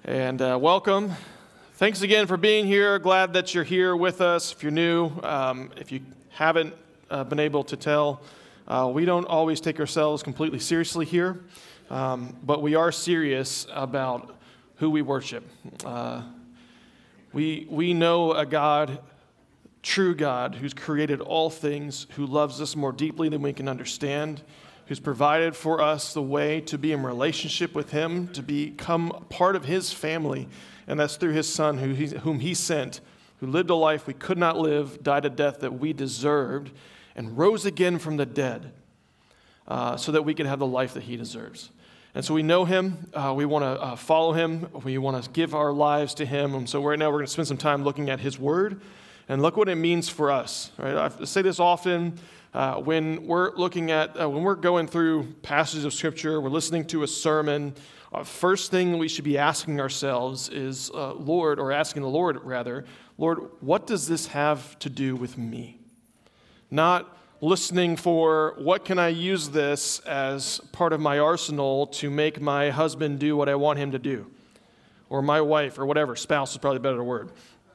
And welcome. Thanks again for being here. Glad that you're here with us. If you're new, if you haven't been able to tell, we don't always take ourselves completely seriously here, but we are serious about who we worship. We know a God, true God, who's created all things, who loves us more deeply than we can understand, who's provided for us the way to be in relationship with Him, to become part of His family, and that's through His Son, whom He sent, who lived a life we could not live, died a death that we deserved, and rose again from the dead, so that we could have the life that He deserves. And so we know Him, we want to follow Him, we want to give our lives to Him, and so right now we're going to spend some time looking at His Word, and look what it means for us. Right? I say this often. When we're looking at, when we're going through passages of Scripture, we're listening to a sermon, first thing we should be asking ourselves is, Lord, what does this have to do with me? Not listening for, what can I use this as part of my arsenal to make my husband do what I want him to do? Or my wife, or whatever, spouse is probably a better word.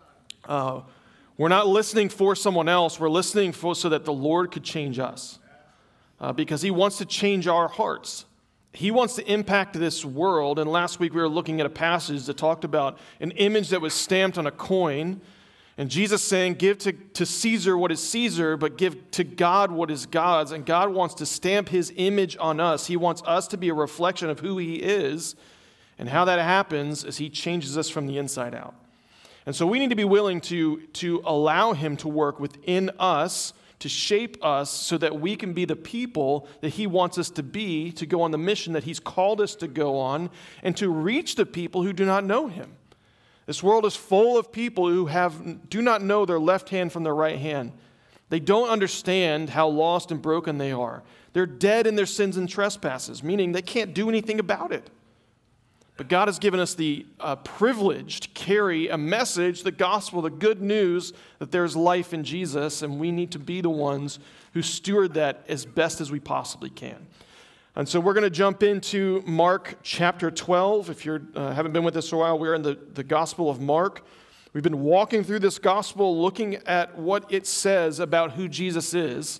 We're not listening for someone else. We're listening so that the Lord could change us. Because He wants to change our hearts. He wants to impact this world. And last week we were looking at a passage that talked about an image that was stamped on a coin. And Jesus saying, give to Caesar what is Caesar, but give to God what is God's. And God wants to stamp His image on us. He wants us to be a reflection of who He is. And how that happens is He changes us from the inside out. And so we need to be willing to allow Him to work within us, to shape us so that we can be the people that He wants us to be, to go on the mission that He's called us to go on, and to reach the people who do not know Him. This world is full of people who do not know their left hand from their right hand. They don't understand how lost and broken they are. They're dead in their sins and trespasses, meaning they can't do anything about it. But God has given us the privilege to carry a message, the gospel, the good news that there's life in Jesus, and we need to be the ones who steward that as best as we possibly can. And so we're going to jump into Mark chapter 12. If you haven't been with us for a while, we're in the Gospel of Mark. We've been walking through this gospel looking at what it says about who Jesus is,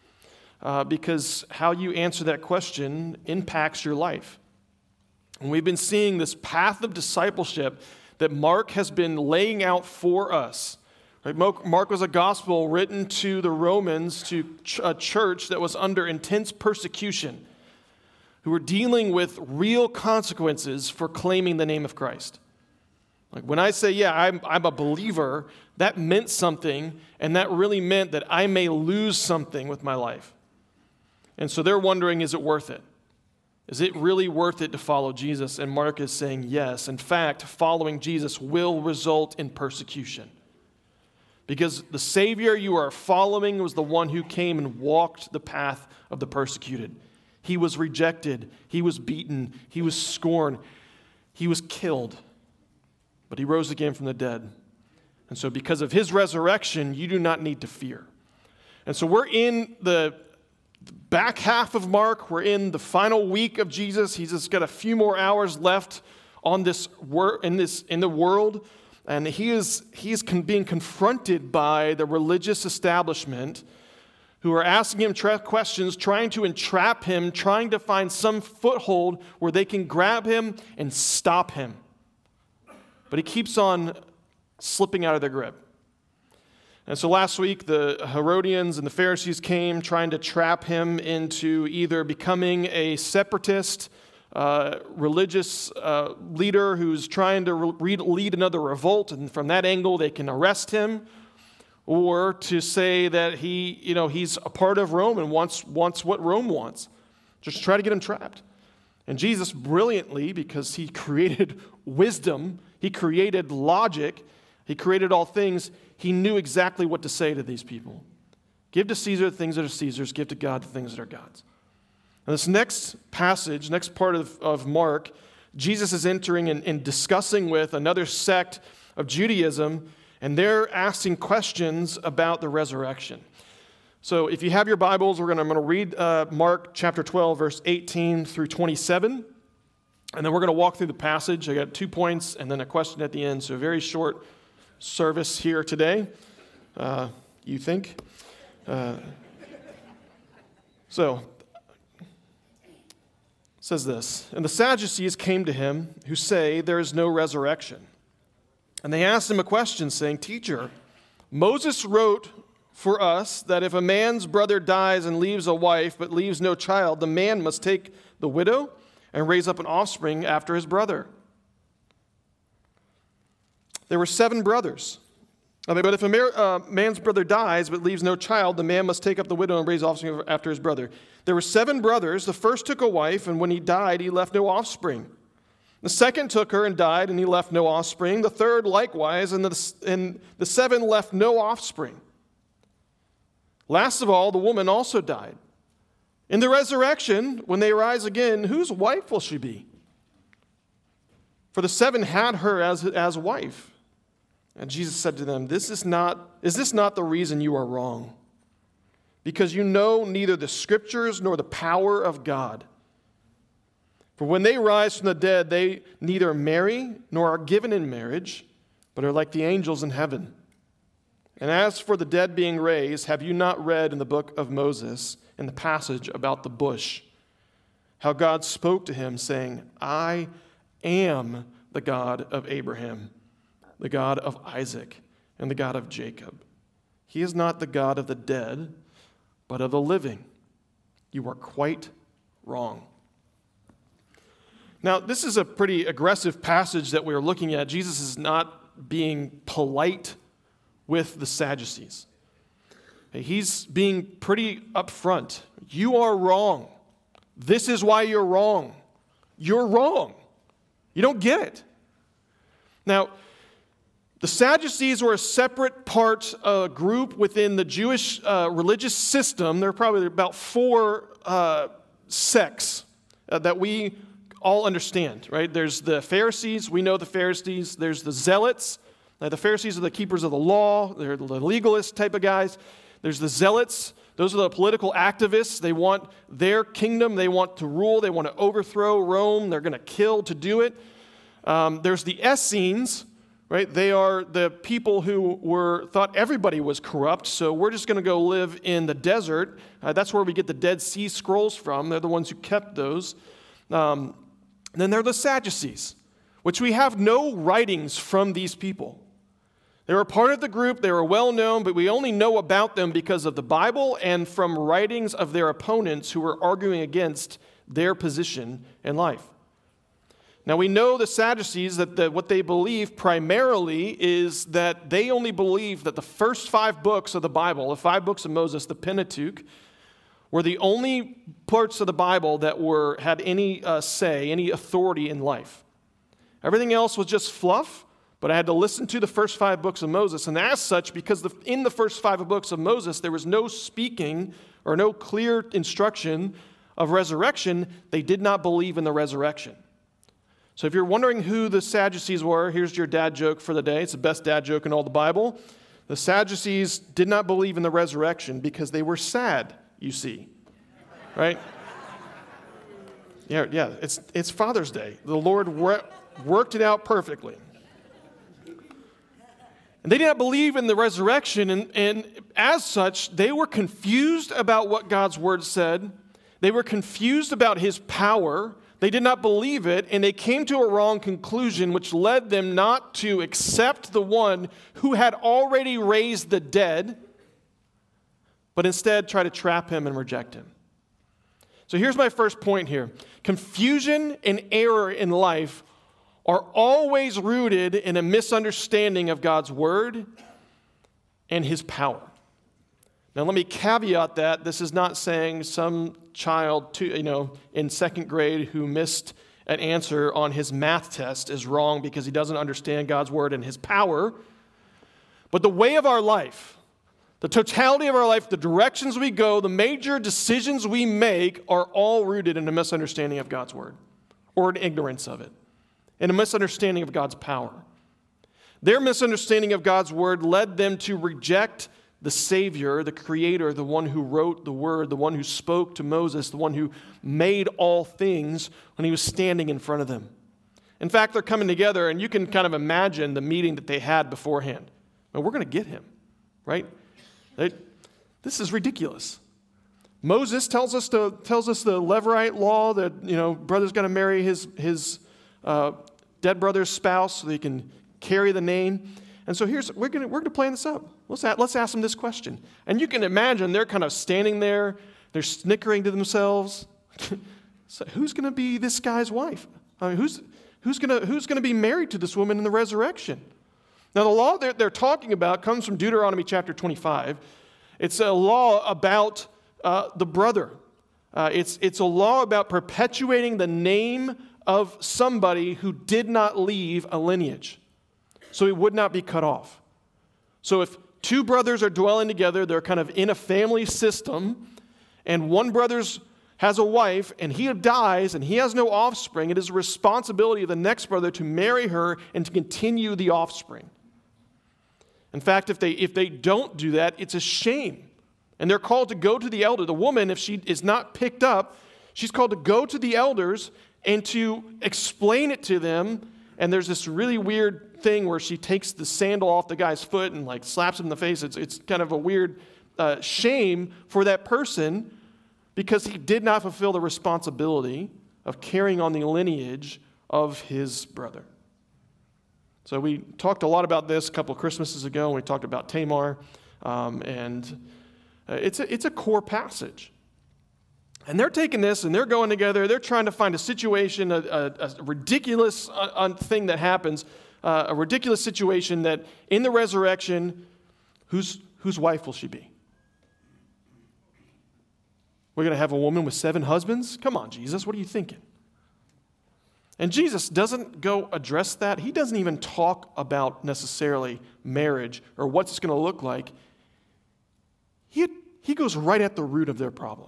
because how you answer that question impacts your life. And we've been seeing this path of discipleship that Mark has been laying out for us. Right? Mark was a gospel written to the Romans, to a church that was under intense persecution, who were dealing with real consequences for claiming the name of Christ. Like when I say, I'm a believer, that meant something, and that really meant that I may lose something with my life. And so they're wondering, is it worth it? Is it really worth it to follow Jesus? And Mark is saying yes. In fact, following Jesus will result in persecution. Because the Savior you are following was the one who came and walked the path of the persecuted. He was rejected. He was beaten. He was scorned. He was killed. But He rose again from the dead. And so because of His resurrection, you do not need to fear. And so we're in the back half of Mark. We're in the final week of Jesus. He's just got a few more hours left on this in the world, and he's being confronted by the religious establishment, who are asking him questions, trying to entrap him, trying to find some foothold where they can grab him and stop him. But he keeps on slipping out of their grip. And so last week, the Herodians and the Pharisees came trying to trap him into either becoming a separatist, religious leader who's trying to lead another revolt, and from that angle they can arrest him, or to say that he's a part of Rome and wants what Rome wants. Just try to get him trapped. And Jesus brilliantly, because He created wisdom, He created logic, He created all things, He knew exactly what to say to these people. Give to Caesar the things that are Caesar's, give to God the things that are God's. And this next passage, next part of Mark, Jesus is entering and discussing with another sect of Judaism, and they're asking questions about the resurrection. So if you have your Bibles, I'm going to read Mark chapter 12, verse 18 through 27. And then we're going to walk through the passage. I got 2 points and then a question at the end. So a very short service here today, you think. So, it says this, "And the Sadducees came to him who say there is no resurrection. And they asked him a question, saying, 'Teacher, Moses wrote for us that if a man's brother dies and leaves a wife but leaves no child, the man must take the widow and raise up an offspring after his brother.' There were 7 brothers. But if a man's brother dies but leaves no child, the man must take up the widow and raise offspring after his brother. There were 7 brothers. The first took a wife, and when he died, he left no offspring. The second took her and died, and he left no offspring. The third likewise, and the 7 left no offspring. Last of all, the woman also died. In the resurrection, when they rise again, whose wife will she be? For the 7 had her as wife." And Jesus said to them, Is this not the reason you are wrong? Because you know neither the Scriptures nor the power of God. For when they rise from the dead, they neither marry nor are given in marriage, but are like the angels in heaven. And as for the dead being raised, have you not read in the book of Moses, in the passage about the bush, how God spoke to him, saying, 'I am the God of Abraham, the God of Isaac, and the God of Jacob.' He is not the God of the dead, but of the living. You are quite wrong." Now, this is a pretty aggressive passage that we're looking at. Jesus is not being polite with the Sadducees. He's being pretty upfront. You are wrong. This is why you're wrong. You're wrong. You don't get it. Now, the Sadducees were a separate group within the Jewish religious system. There are probably about 4 sects that we all understand, right? There's the Pharisees. We know the Pharisees. There's the Zealots. The Pharisees are the keepers of the law. They're the legalist type of guys. There's the Zealots. Those are the political activists. They want their kingdom. They want to rule. They want to overthrow Rome. They're going to kill to do it. There's the Essenes, right? They are the people who thought everybody was corrupt, so we're just going to go live in the desert. That's where we get the Dead Sea Scrolls from. They're the ones who kept those. And then there are the Sadducees, which we have no writings from these people. They were part of the group. They were well known, but we only know about them because of the Bible and from writings of their opponents who were arguing against their position in life. Now, we know the Sadducees, that what they believe primarily is that they only believe that the first 5 books of the Bible, the 5 books of Moses, the Pentateuch, were the only parts of the Bible that had any say, any authority in life. Everything else was just fluff, but I had to listen to the first 5 books of Moses. And as such, because in the first 5 books of Moses, there was no speaking or no clear instruction of resurrection, they did not believe in the resurrection. So if you're wondering who the Sadducees were, here's your dad joke for the day. It's the best dad joke in all the Bible. The Sadducees did not believe in the resurrection because they were sad, you see. Right? Yeah, it's Father's Day. The Lord worked it out perfectly. And they did not believe in the resurrection, and as such, they were confused about what God's word said. They were confused about his power. They did not believe it, and they came to a wrong conclusion, which led them not to accept the one who had already raised the dead, but instead try to trap him and reject him. So here's my first point here. Confusion and error in life are always rooted in a misunderstanding of God's word and his power. Now, let me caveat that. This is not saying some child in 2nd grade who missed an answer on his math test is wrong because he doesn't understand God's word and his power. But the way of our life, the totality of our life, the directions we go, the major decisions we make are all rooted in a misunderstanding of God's word or an ignorance of it, and a misunderstanding of God's power. Their misunderstanding of God's word led them to reject the Savior, the Creator, the one who wrote the Word, the one who spoke to Moses, the one who made all things when he was standing in front of them. In fact, they're coming together, and you can kind of imagine the meeting that they had beforehand. Well, we're going to get him, right? This is ridiculous. Moses tells us the Levirate law that, brother's got to marry his dead brother's spouse so they can carry the name. And so we're going to plan this up. Let's ask them this question. And you can imagine they're kind of standing there, they're snickering to themselves. So who's going to be this guy's wife? I mean, who's going to be married to this woman in the resurrection? Now, the law they're talking about comes from Deuteronomy chapter 25. It's a law about the brother. It's a law about perpetuating the name of somebody who did not leave a lineage, so he would not be cut off. So if two brothers are dwelling together, they're kind of in a family system, and one brother has a wife, and he dies, and he has no offspring, it is the responsibility of the next brother to marry her and to continue the offspring. In fact, if they don't do that, it's a shame. And they're called to go to the elder. The woman, if she is not picked up, she's called to go to the elders and to explain it to them. And there's this really weird thing where she takes the sandal off the guy's foot and slaps him in the face. It's kind of a weird shame for that person because he did not fulfill the responsibility of carrying on the lineage of his brother. So we talked a lot about this a couple of Christmases ago when we talked about Tamar, and it's a core passage. And they're taking this and they're going together. They're trying to find a situation, a ridiculous thing that happens, a ridiculous situation that in the resurrection, whose wife will she be? We're going to have a woman with 7 husbands? Come on, Jesus, what are you thinking? And Jesus doesn't go address that. He doesn't even talk about necessarily marriage or what's it's going to look like. He goes right at the root of their problem.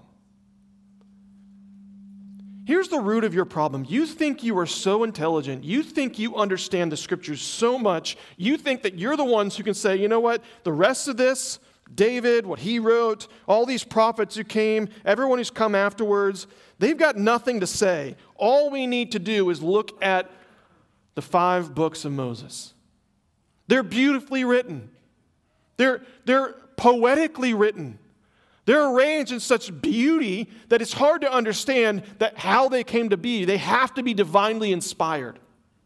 Here's the root of your problem. You think you are so intelligent. You think you understand the scriptures so much. You think that you're the ones who can say, you know what, the rest of this, David, what he wrote, all these prophets who came, everyone who's come afterwards, they've got nothing to say. All we need to do is look at the 5 books of Moses. They're beautifully written. They're poetically written. They're arranged in such beauty that it's hard to understand that how they came to be. They have to be divinely inspired.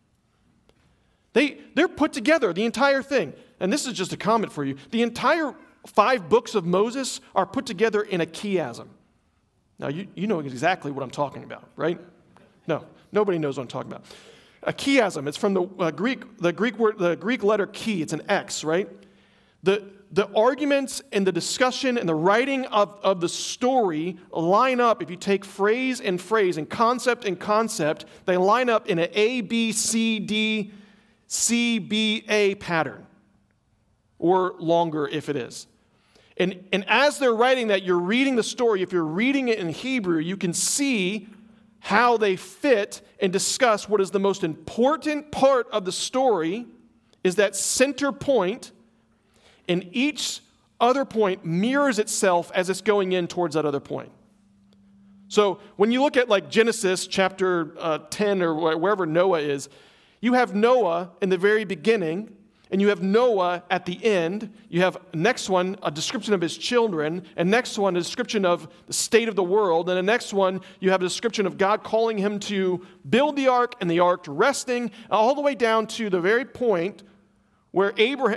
They're put together, the entire thing. And this is just a comment for you. The entire 5 books of Moses are put together in a chiasm. Now, you know exactly what I'm talking about, right? No, nobody knows what I'm talking about. A chiasm, it's from the Greek letter chi. It's an X, right? The arguments and the discussion and the writing of the story line up. If you take phrase and phrase and concept, they line up in an A, B, C, D, C, B, A pattern, or longer if it is. And as they're writing that, you're reading the story. If you're reading it in Hebrew, you can see how they fit and discuss what is the most important part of the story is that center point, and each other point mirrors itself as it's going in towards that other point. So when you look at Genesis chapter 10 or wherever Noah is, you have Noah in the very beginning, and you have Noah at the end. You have next one, a description of his children, and next one, a description of the state of the world, and the next one, you have a description of God calling him to build the ark and the ark resting, all the way down to the very point where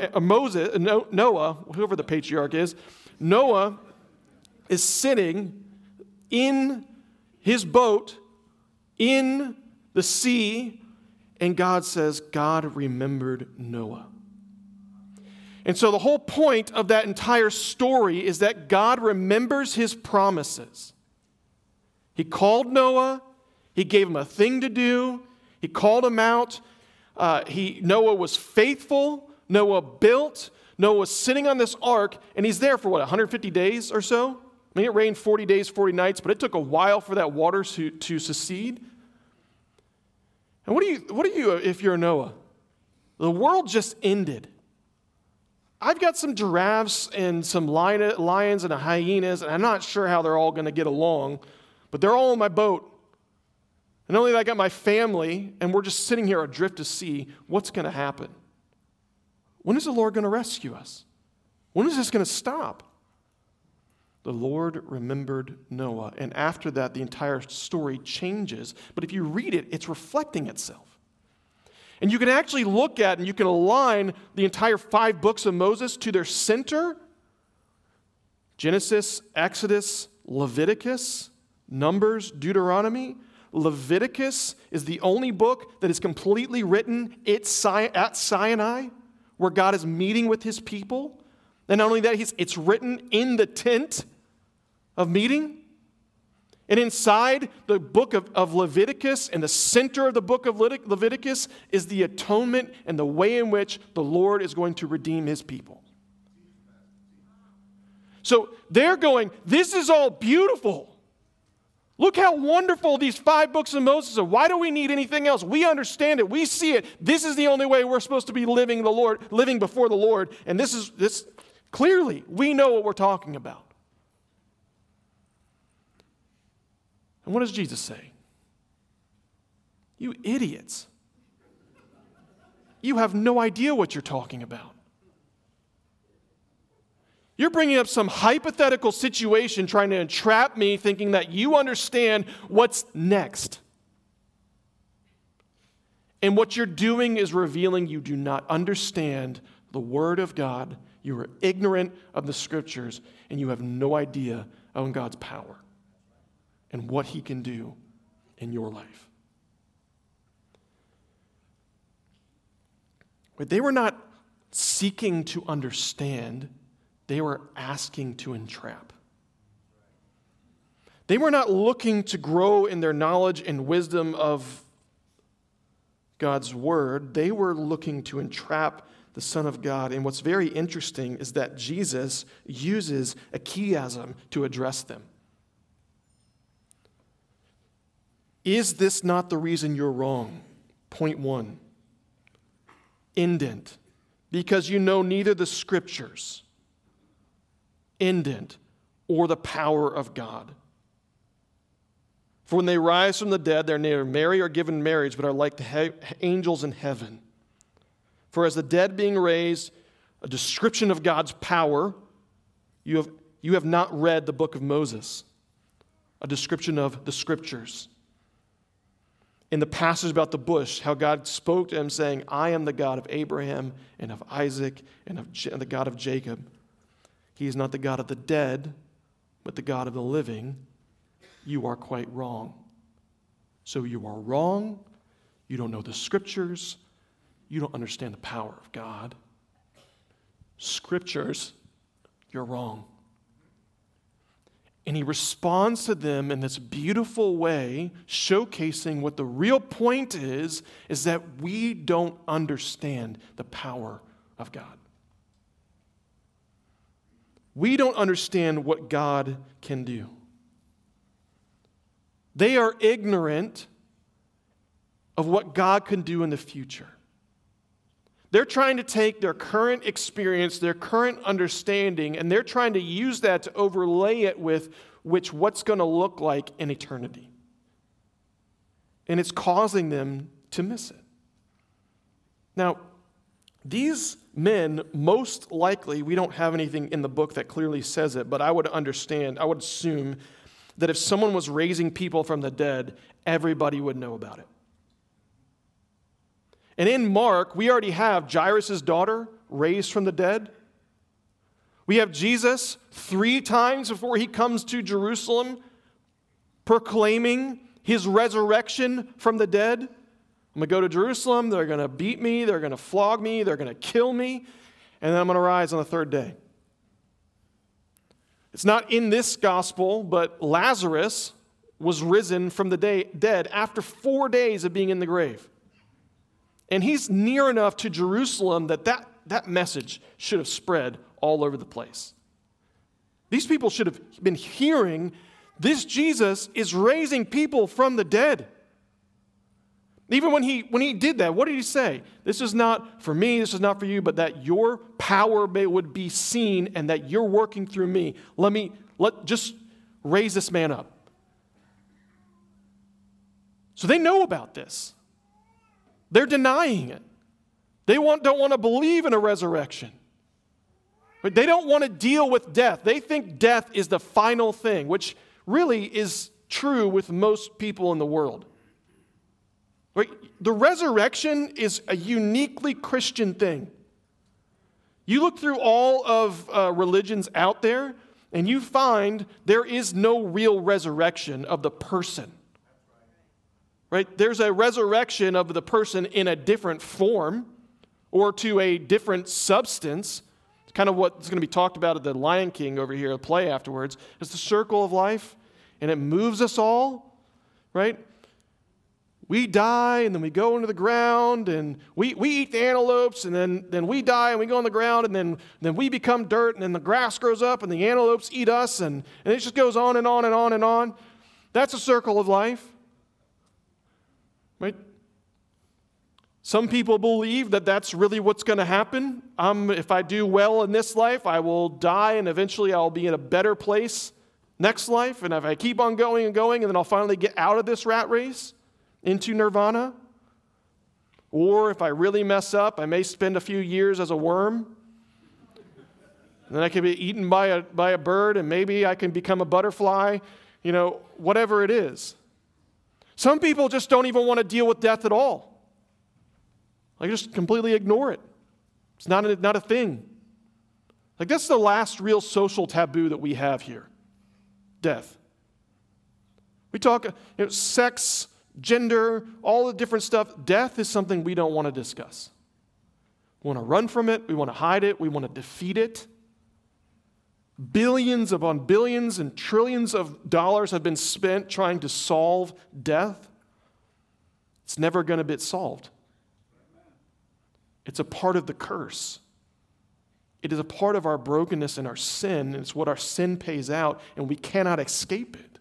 Noah, whoever the patriarch is, Noah is sitting in his boat in the sea, and God says, God remembered Noah. And so the whole point of that entire story is that God remembers his promises. He called Noah. He gave him a thing to do. He called him out. Noah was faithful. Noah built. Noah was sitting on this ark, and he's there for 150 days or so? I mean, it rained 40 days, 40 nights, but it took a while for that water to secede. And what do you if you're Noah? The world just ended. I've got some giraffes and some lions and hyenas, and I'm not sure how they're all going to get along, but they're all on my boat. And only I got my family, and we're just sitting here adrift to see what's going to happen. When is the Lord going to rescue us? When is this going to stop? The Lord remembered Noah, and after that, the entire story changes. But if you read it, it's reflecting itself. And you can actually look at and you can align the entire 5 books of Moses to their center. Genesis, Exodus, Leviticus, Numbers, Deuteronomy. Leviticus is the only book that is completely written at Sinai, where God is meeting with his people. And not only that, it's written in the tent of meeting. And inside the book of Leviticus, in the center of the book of Leviticus, is the atonement and the way in which the Lord is going to redeem his people. So they're going, this is all beautiful. Look how wonderful these 5 books of Moses are. Why do we need anything else? We understand it. We see it. This is the only way we're supposed to be living before the Lord. And this clearly, we know what we're talking about. And what does Jesus say? You idiots. You have no idea what you're talking about. You're bringing up some hypothetical situation trying to entrap me thinking that you understand what's next. And what you're doing is revealing you do not understand the Word of God. You are ignorant of the Scriptures, and you have no idea of God's power and what he can do in your life. But they were not seeking to understand. They were asking to entrap. They were not looking to grow in their knowledge and wisdom of God's word. They were looking to entrap the Son of God. And what's very interesting is that Jesus uses a chiasm to address them. Is this not the reason you're wrong? Point 1. Indent. Because you know neither the Scriptures, indent, or the power of God. For when they rise from the dead, they're neither married or given marriage, but are like the angels in heaven. For as the dead being raised, a description of God's power, you have not read the book of Moses, a description of the Scriptures. In the passage about the bush, how God spoke to him saying, I am the God of Abraham and of Isaac and the God of Jacob. He is not the God of the dead, but the God of the living. You are quite wrong. So you are wrong. You don't know the Scriptures. You don't understand the power of God. Scriptures, you're wrong. And he responds to them in this beautiful way, showcasing what the real point is that we don't understand the power of God. We don't understand what God can do. They are ignorant of what God can do in the future. They're trying to take their current experience, their current understanding, and they're trying to use that to overlay it with what's going to look like in eternity. And it's causing them to miss it. Now, these men, most likely, we don't have anything in the book that clearly says it, but I would assume that if someone was raising people from the dead, everybody would know about it. And in Mark, we already have Jairus' daughter raised from the dead. We have Jesus 3 times before he comes to Jerusalem proclaiming his resurrection from the dead. I'm going to go to Jerusalem, they're going to beat me, they're going to flog me, they're going to kill me, and then I'm going to rise on the 3rd day. It's not in this gospel, but Lazarus was risen from the dead after 4 days of being in the grave. And he's near enough to Jerusalem that message should have spread all over the place. These people should have been hearing this Jesus is raising people from the dead. Even when he did that, what did he say? This is not for me, this is not for you, but that your power would be seen and that you're working through me. Just raise this man up. So they know about this. They're denying it. They don't want to believe in a resurrection. But they don't want to deal with death. They think death is the final thing, which really is true with most people in the world. Right? The resurrection is a uniquely Christian thing. You look through all of religions out there, and you find there is no real resurrection of the person. Right? There's a resurrection of the person in a different form or to a different substance. It's kind of what's going to be talked about at the Lion King over here, the play afterwards. It's the circle of life, and it moves us all, right? We die, and then we go into the ground, and we eat the antelopes, and then we die, and we go on the ground, and then we become dirt, and then the grass grows up, and the antelopes eat us, and it just goes on and on and on and on. That's a circle of life, right? Some people believe that that's really what's going to happen. If I do well in this life, I will die, and eventually I'll be in a better place next life, and if I keep on going and going, and then I'll finally get out of this rat race into nirvana. Or if I really mess up, I may spend a few years as a worm. And then I can be eaten by a bird, and maybe I can become a butterfly, whatever it is. Some people just don't even want to deal with death at all. Like, just completely ignore it. It's not a thing. Like, that's the last real social taboo that we have here. Death. We talk, sex, gender, all the different stuff. Death is something we don't want to discuss. We want to run from it. We want to hide it. We want to defeat it. Billions upon billions and trillions of dollars have been spent trying to solve death. It's never going to get solved. It's a part of the curse. It is a part of our brokenness and our sin. It's what our sin pays out, and we cannot escape it.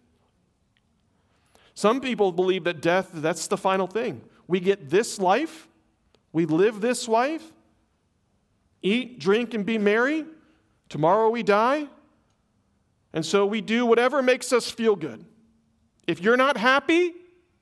Some people believe that death, that's the final thing. We get this life, we live this life, eat, drink, and be merry. Tomorrow we die, and so we do whatever makes us feel good. If you're not happy,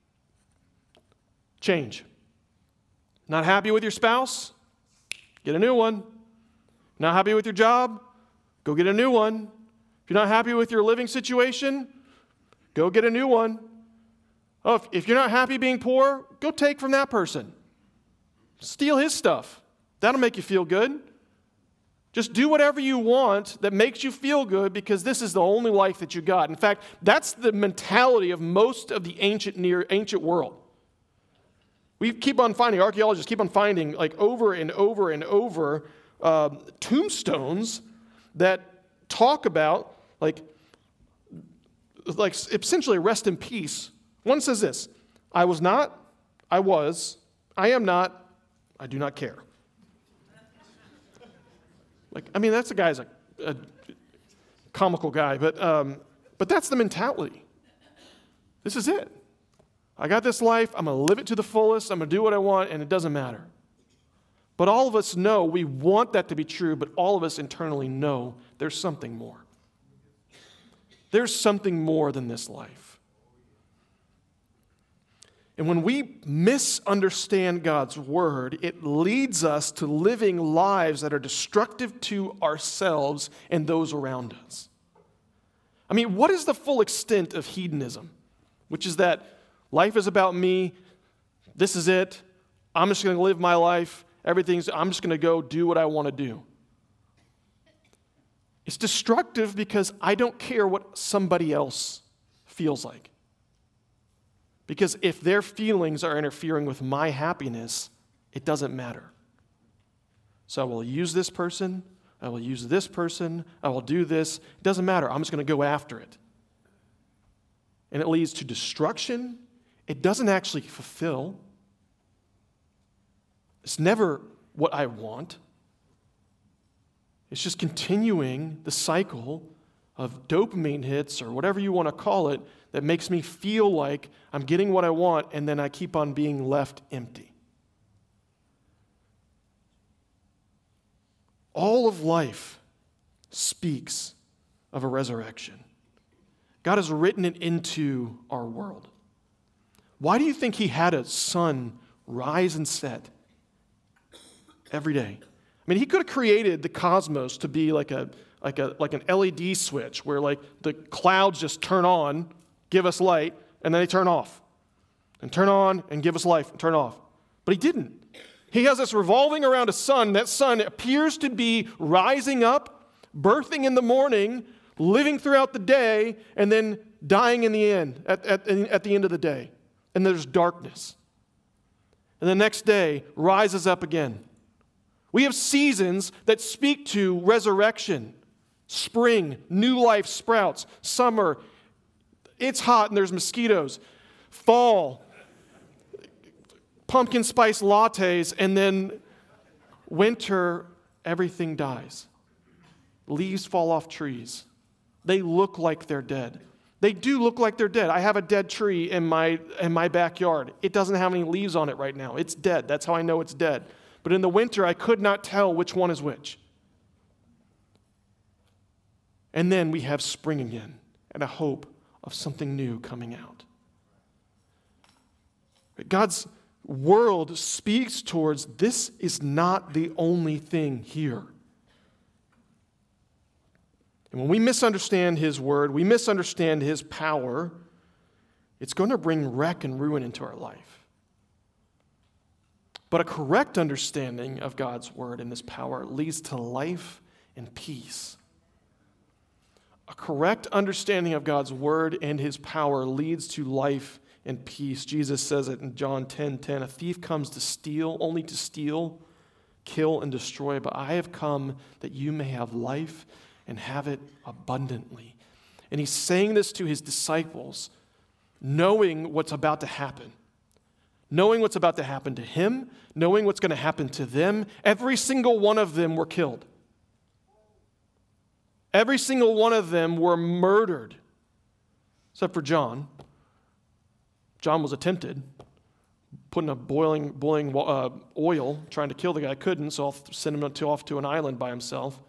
change. Not happy with your spouse? Get a new one. Not happy with your job? Go get a new one. If you're not happy with your living situation, go get a new one. Oh, if you're not happy being poor, go take from that person. Steal his stuff. That'll make you feel good. Just do whatever you want that makes you feel good, because this is the only life that you got. In fact, that's the mentality of most of the ancient world. Archaeologists keep on finding, like, over and over and over, tombstones that talk about, like essentially rest in peace. One says this: I was not, I was, I am not, I do not care. That's a guy's a comical guy, but that's the mentality. This is it. I got this life, I'm going to live it to the fullest, I'm going to do what I want, and it doesn't matter. But all of us know, we want that to be true, but all of us internally know there's something more. There's something more than this life. And when we misunderstand God's word, it leads us to living lives that are destructive to ourselves and those around us. What is the full extent of hedonism? Which is that life is about me, this is it, I'm just going to live my life, I'm just going to go do what I want to do. It's destructive because I don't care what somebody else feels like. Because if their feelings are interfering with my happiness, it doesn't matter. So I will use this person, I will use this person, I will do this. It doesn't matter. I'm just going to go after it. And it leads to destruction. It doesn't actually fulfill. It's never what I want. It's just continuing the cycle of dopamine hits, or whatever you want to call it, that makes me feel like I'm getting what I want, and then I keep on being left empty. All of life speaks of a resurrection. God has written it into our world. Why do you think he had a sun rise and set every day? I mean, he could have created the cosmos to be like an LED switch where like the clouds just turn on, give us light, and then they turn off. And turn on and give us life and turn off. But he didn't. He has us revolving around a sun. That sun appears to be rising up, birthing in the morning, living throughout the day, and then dying in the end, at the end of the day. And there's darkness. And the next day rises up again. We have seasons that speak to resurrection. Spring, new life sprouts. Summer, it's hot and there's mosquitoes. Fall, pumpkin spice lattes, and then winter, everything dies. Leaves fall off trees. They look like they're dead. They do look like they're dead. I have a dead tree in my backyard. It doesn't have any leaves on it right now. It's dead. That's how I know it's dead. But in the winter, I could not tell which one is which. And then we have spring again and a hope of something new coming out. God's world speaks towards this is not the only thing here. And when we misunderstand his word, we misunderstand his power, it's going to bring wreck and ruin into our life. But a correct understanding of God's word and his power leads to life and peace. A correct understanding of God's word and his power leads to life and peace. Jesus says it in John 10:10, a thief comes to steal, only to steal, kill, and destroy, but I have come that you may have life and have it abundantly. And he's saying this to his disciples, knowing what's about to happen. Knowing what's about to happen to him, knowing what's going to happen to them. Every single one of them were killed. Every single one of them were murdered, except for John. John was attempted, putting a boiling oil, trying to kill the guy. Couldn't, so I'll send him off to an island by himself.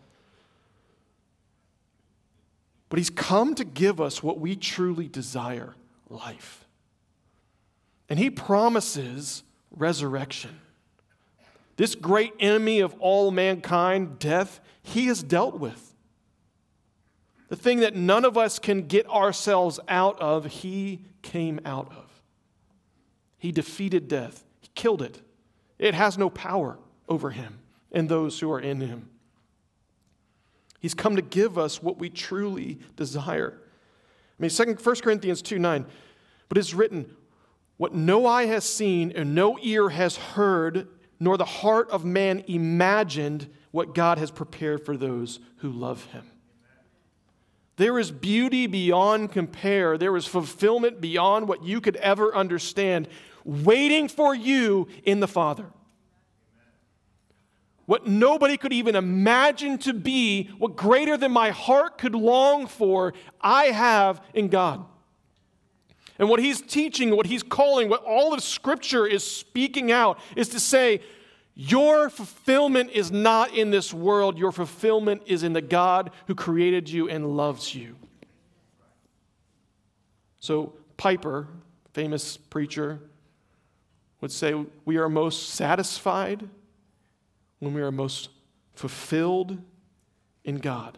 But he's come to give us what we truly desire, life. And he promises resurrection. This great enemy of all mankind, death, he has dealt with. The thing that none of us can get ourselves out of, he came out of. He defeated death. He killed it. It has no power over him and those who are in him. He's come to give us what we truly desire. I mean, 1 Corinthians 2:9, but it's written, what no eye has seen and no ear has heard, nor the heart of man imagined what God has prepared for those who love him. There is beauty beyond compare. There is fulfillment beyond what you could ever understand waiting for you in the Father. What nobody could even imagine to be, what greater than my heart could long for, I have in God. And what he's teaching, what he's calling, what all of Scripture is speaking out is to say, your fulfillment is not in this world. Your fulfillment is in the God who created you and loves you. So Piper, famous preacher, would say we are most satisfied when we are most fulfilled in God.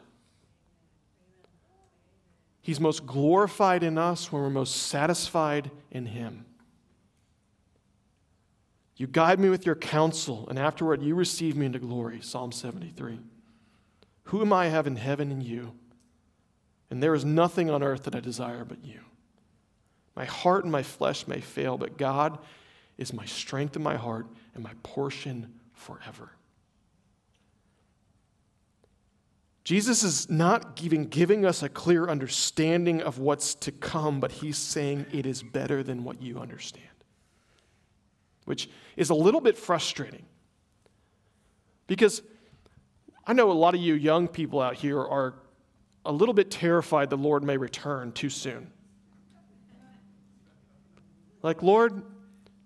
He's most glorified in us when we're most satisfied in him. You guide me with your counsel, and afterward you receive me into glory, Psalm 73. Who am I have in heaven and you? And there is nothing on earth that I desire but you. My heart and my flesh may fail, but God is my strength in my heart and my portion forever. Jesus is not even giving us a clear understanding of what's to come, but he's saying it is better than what you understand, which is a little bit frustrating. Because I know a lot of you young people out here are a little bit terrified the Lord may return too soon. Like, Lord,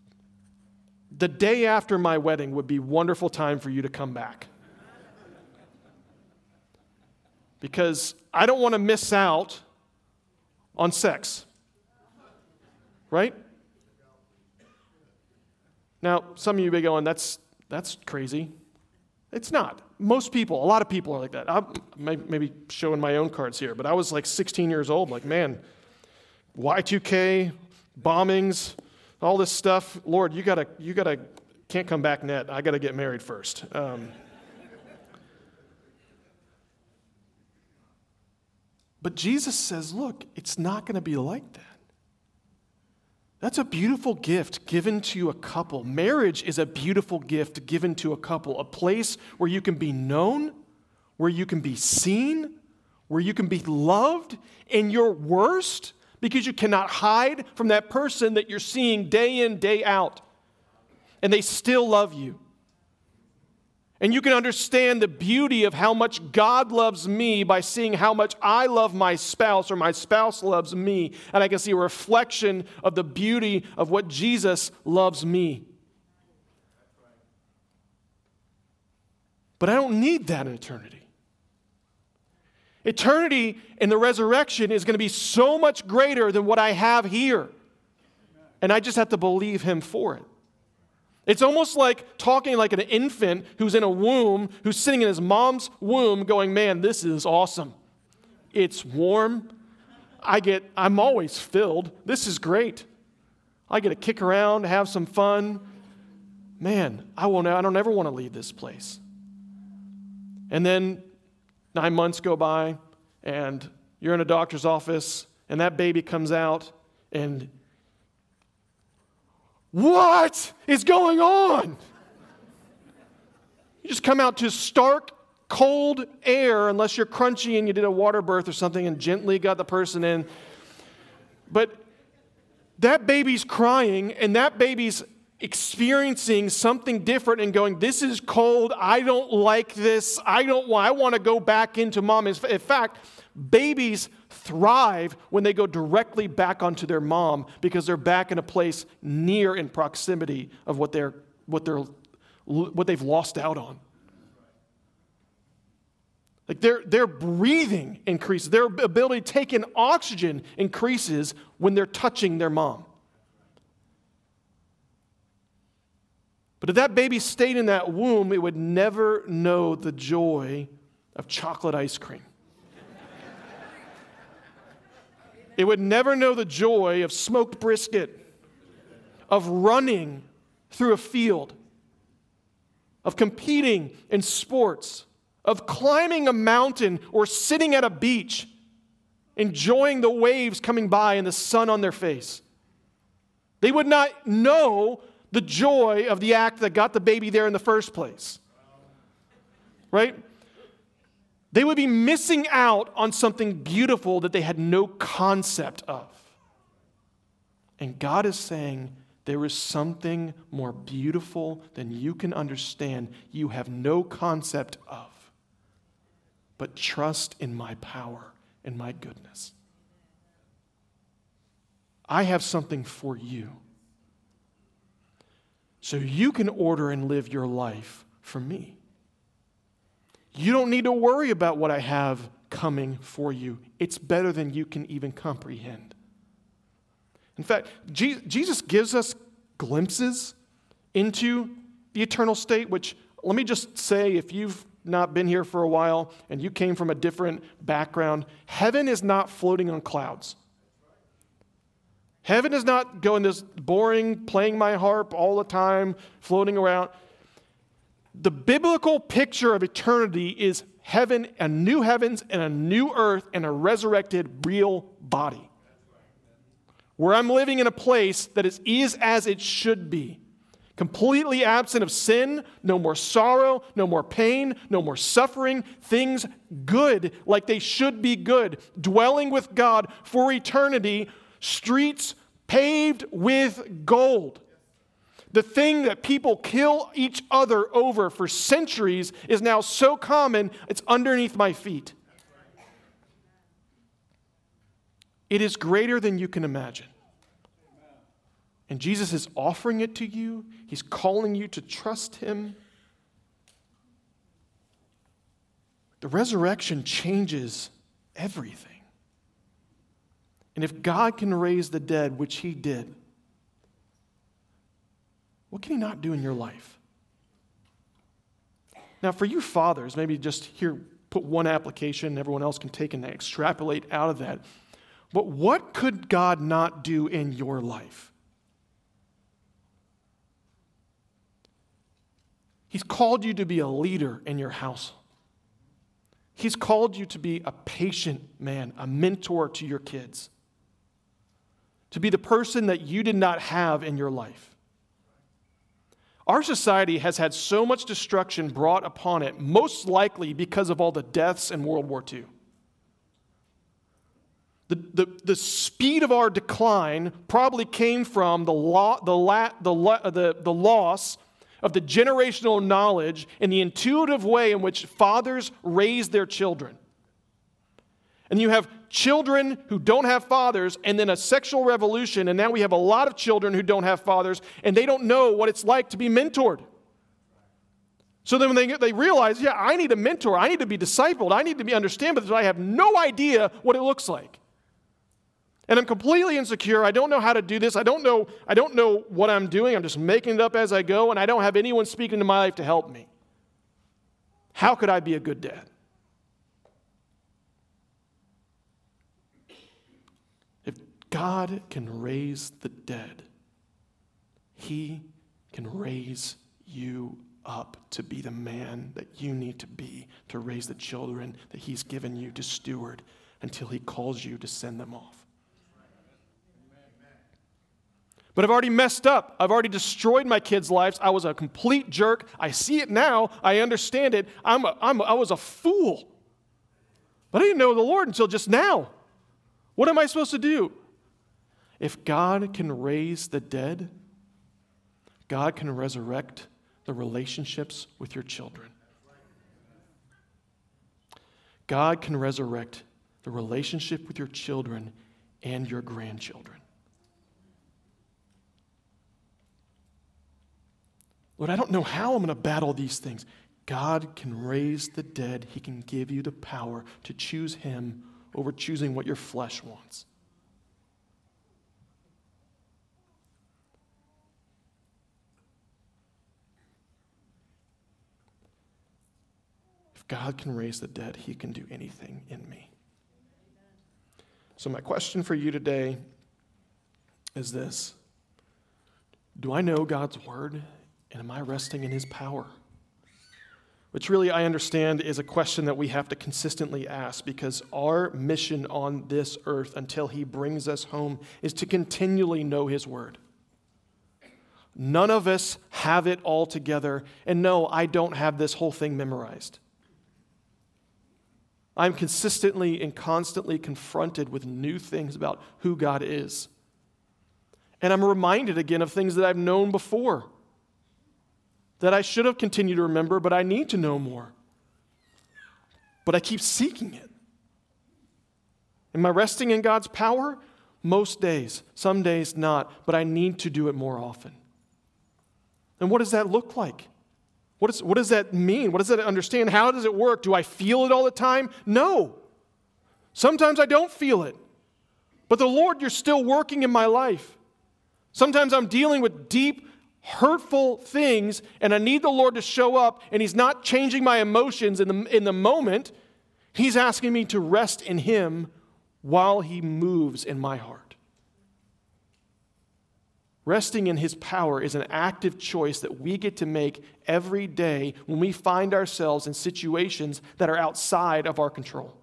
the day after my wedding would be a wonderful time for you to come back. because I don't want to miss out on sex. Right? Now, some of you may be going, that's crazy. It's not. Most people, a lot of people are like that. I'm maybe showing my own cards here, but I was like 16 years old, like, man, Y2K, bombings, all this stuff. Lord, you gotta, can't come back net. I gotta get married first. But Jesus says, look, it's not gonna be like that. That's a beautiful gift given to a couple. Marriage is a beautiful gift given to a couple, a place where you can be known, where you can be seen, where you can be loved in your worst, because you cannot hide from that person that you're seeing day in, day out, and they still love you. And you can understand the beauty of how much God loves me by seeing how much I love my spouse or my spouse loves me. And I can see a reflection of the beauty of what Jesus loves me. But I don't need that in eternity. Eternity in the resurrection is going to be so much greater than what I have here. And I just have to believe Him for it. It's almost like talking like an infant who's in a womb, who's sitting in his mom's womb going, man, this is awesome. It's warm. I'm always filled. This is great. I get to kick around, have some fun. Man, I don't ever want to leave this place. And then 9 months go by, and you're in a doctor's office, and that baby comes out, and what is going on? You just come out to stark, cold air, unless you're crunchy and you did a water birth or something and gently got the person in. But that baby's crying, and that baby's experiencing something different and going, this is cold, I don't like this, I want to go back into mom. In fact, babies thrive when they go directly back onto their mom because they're back in a place near in proximity of what they've lost out on. Like their breathing increases, their ability to take in oxygen increases when they're touching their mom. But if that baby stayed in that womb, it would never know the joy of chocolate ice cream. It would never know the joy of smoked brisket, of running through a field, of competing in sports, of climbing a mountain or sitting at a beach, enjoying the waves coming by and the sun on their face. They would not know the joy of the act that got the baby there in the first place. Right? They would be missing out on something beautiful that they had no concept of. And God is saying, there is something more beautiful than you can understand, you have no concept of. But trust in my power and my goodness. I have something for you. So you can order and live your life for me. You don't need to worry about what I have coming for you. It's better than you can even comprehend. In fact, Jesus gives us glimpses into the eternal state, which, let me just say, if you've not been here for a while and you came from a different background, heaven is not floating on clouds. Heaven is not going this boring, playing my harp all the time, floating around. The biblical picture of eternity is heaven, a new heavens and a new earth and a resurrected real body. Where I'm living in a place that is as it should be. Completely absent of sin, no more sorrow, no more pain, no more suffering, things good like they should be good. Dwelling with God for eternity, streets paved with gold. The thing that people kill each other over for centuries is now so common, it's underneath my feet. It is greater than you can imagine. And Jesus is offering it to you. He's calling you to trust Him. The resurrection changes everything. And if God can raise the dead, which he did, what can he not do in your life? Now, for you fathers, maybe just here, put one application, everyone else can take and extrapolate out of that. But what could God not do in your life? He's called you to be a leader in your house. He's called you to be a patient man, a mentor to your kids, to be the person that you did not have in your life. Our society has had so much destruction brought upon it, most likely because of all the deaths in World War II. The speed of our decline probably came from the loss of the generational knowledge and the intuitive way in which fathers raise their children. And you have children who don't have fathers, and then a sexual revolution, and now we have a lot of children who don't have fathers, and they don't know what it's like to be mentored. So then when they realize, yeah, I need a mentor, I need to be discipled, I need to be understood, but I have no idea what it looks like. And I'm completely insecure. I don't know how to do this. I don't know what I'm doing. I'm just making it up as I go, and I don't have anyone speaking into my life to help me. How could I be a good dad? If God can raise the dead, he can raise you up to be the man that you need to be to raise the children that he's given you to steward until he calls you to send them off. But I've already messed up. I've already destroyed my kids' lives. I was a complete jerk. I see it now. I understand it. I was a fool. But I didn't know the Lord until just now. What am I supposed to do? If God can raise the dead, God can resurrect the relationships with your children. God can resurrect the relationship with your children and your grandchildren. Lord, I don't know how I'm going to battle these things. God can raise the dead. He can give you the power to choose him over choosing what your flesh wants. If God can raise the dead, he can do anything in me. So my question for you today is this. Do I know God's word? And am I resting in his power? Which really, I understand, is a question that we have to consistently ask, because our mission on this earth until he brings us home is to continually know his word. None of us have it all together. And no, I don't have this whole thing memorized. I'm consistently and constantly confronted with new things about who God is. And I'm reminded again of things that I've known before, that I should have continued to remember, but I need to know more. But I keep seeking it. Am I resting in God's power? Most days. Some days not, but I need to do it more often. And what does that look like? What does that mean? What does that understand? How does it work? Do I feel it all the time? No. Sometimes I don't feel it. But the Lord, you're still working in my life. Sometimes I'm dealing with deep, hurtful things, and I need the Lord to show up, and he's not changing my emotions in the moment. He's asking me to rest in him while he moves in my heart. Resting in his power is an active choice that we get to make every day when we find ourselves in situations that are outside of our control.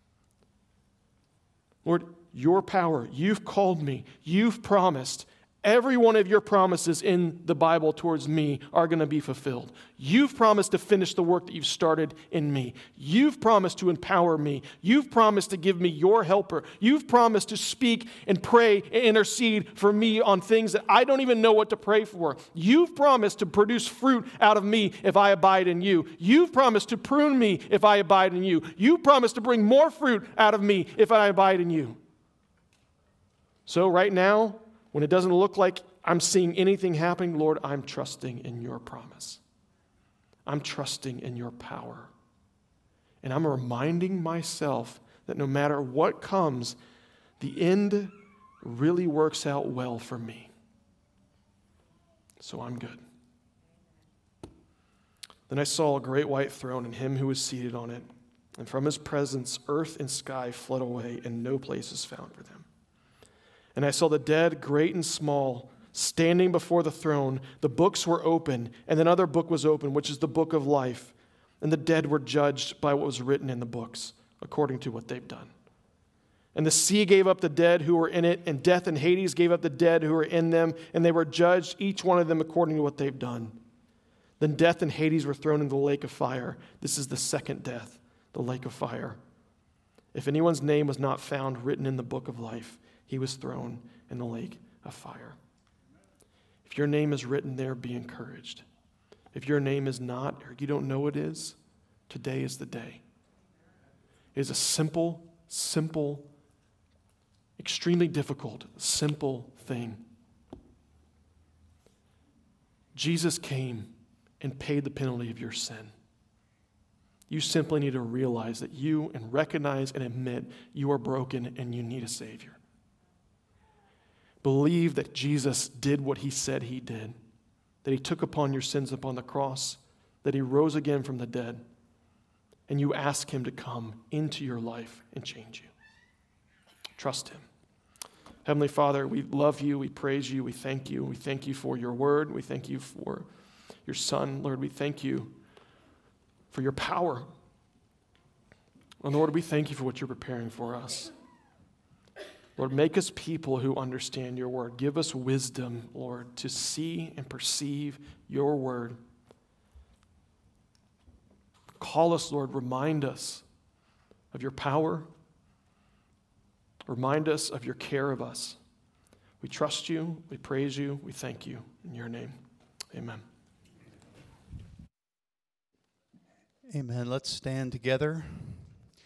Lord, your power, you've called me, you've promised. Every one of your promises in the Bible towards me are going to be fulfilled. You've promised to finish the work that you've started in me. You've promised to empower me. You've promised to give me your helper. You've promised to speak and pray and intercede for me on things that I don't even know what to pray for. You've promised to produce fruit out of me if I abide in you. You've promised to prune me if I abide in you. You've promised to bring more fruit out of me if I abide in you. So right now, when it doesn't look like I'm seeing anything happening, Lord, I'm trusting in your promise. I'm trusting in your power. And I'm reminding myself that no matter what comes, the end really works out well for me. So I'm good. Then I saw a great white throne and him who was seated on it. And from his presence, earth and sky fled away, and no place is found for them. And I saw the dead, great and small, standing before the throne. The books were open, and another book was open, which is the book of life. And the dead were judged by what was written in the books, according to what they've done. And the sea gave up the dead who were in it, and death and Hades gave up the dead who were in them, and they were judged, each one of them according to what they've done. Then death and Hades were thrown into the lake of fire. This is the second death, the lake of fire. If anyone's name was not found written in the book of life, he was thrown in the lake of fire. If your name is written there, be encouraged. If your name is not, or you don't know it is, today is the day. It is a simple, extremely difficult, simple thing. Jesus came and paid the penalty of your sin. You simply need to realize that you and recognize and admit you are broken and you need a Savior. Believe that Jesus did what he said he did, that he took upon your sins upon the cross, that he rose again from the dead, and you ask him to come into your life and change you. Trust him. Heavenly Father, we love you, we praise you, we thank you. We thank you for your word. We thank you for your Son. Lord, we thank you for your power. And Lord, we thank you for what you're preparing for us. Lord, make us people who understand your word. Give us wisdom, Lord, to see and perceive your word. Call us, Lord, remind us of your power. Remind us of your care of us. We trust you, we praise you, we thank you. In your name, amen. Amen. Let's stand together.